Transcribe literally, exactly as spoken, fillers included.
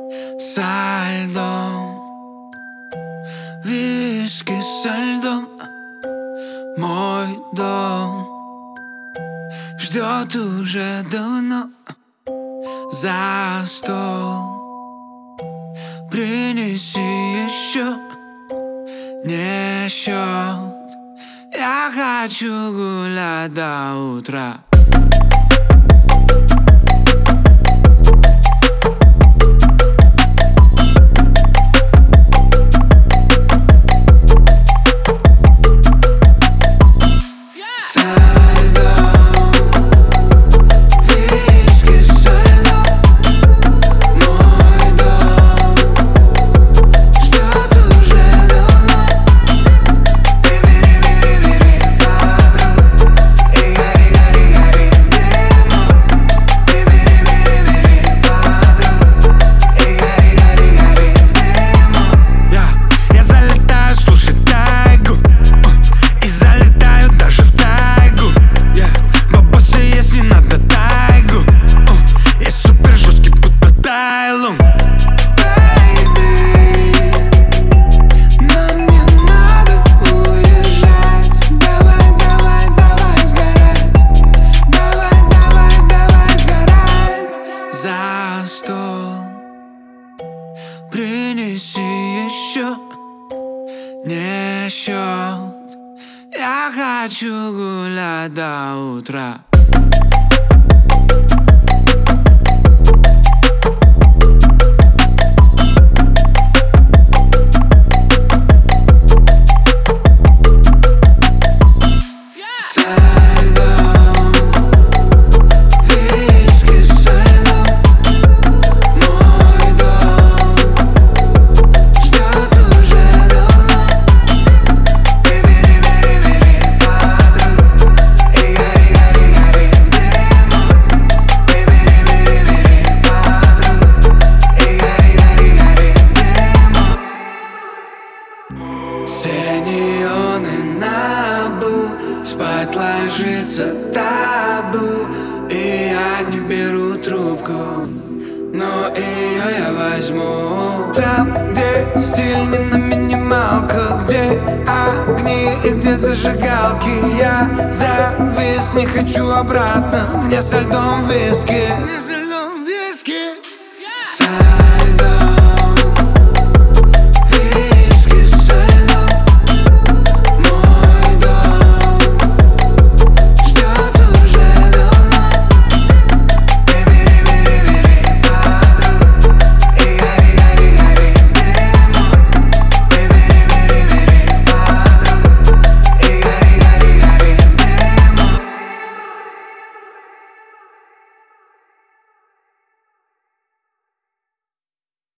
со льдом, виски со льдом. Мой дом ждет уже давно. За стол принеси еще, не счет. Я хочу гулять до утра. Принеси еще, не счет. Я хочу гулять до утра. Все неоны набу, спать ложится табу. И я не беру трубку, но ее я возьму. Там, где стиль не на минималках, где огни и где зажигалки. Я завис, не хочу обратно, мне со льдом виски.